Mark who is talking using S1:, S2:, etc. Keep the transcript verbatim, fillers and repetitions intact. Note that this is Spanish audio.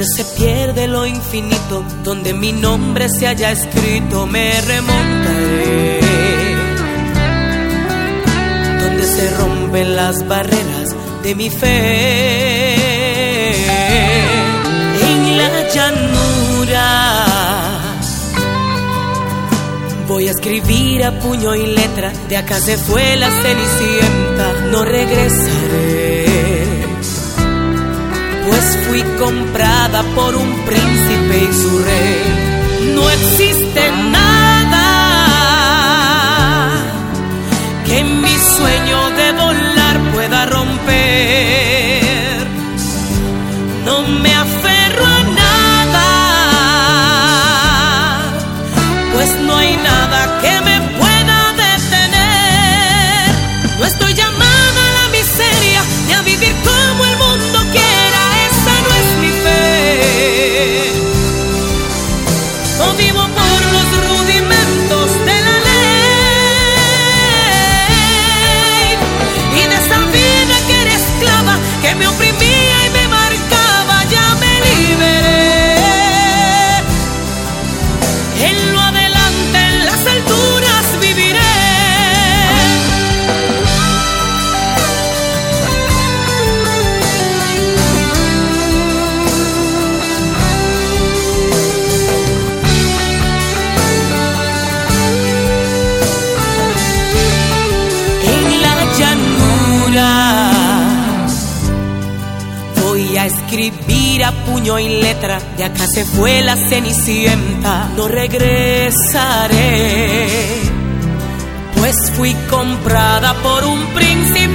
S1: donde se pierde lo infinito, donde mi nombre se haya escrito, me remontaré, donde se rompen las barreras de mi fe. En la llanura voy a escribir a puño y letra, de acá se fue la cenicienta, no regresaré, pues fui comprada por un príncipe y su rey. No existe nada que en mi sueño de volar pueda romper. No me aferro a nada, pues no hay nada que me pueda detener. No estoy llamada a la miseria ni a vivir como el mundo quiera, esa no es mi fe. No vivo por los rudimentos de la ley, y de esa vida que era esclava, que me oprimía y me marcaba, ya me liberé. En lo adelante, en las alturas viviré. En la llanura voy a escribir a puño y letra, de acá se fue la cenicienta, no regresaré, pues fui comprada por un príncipe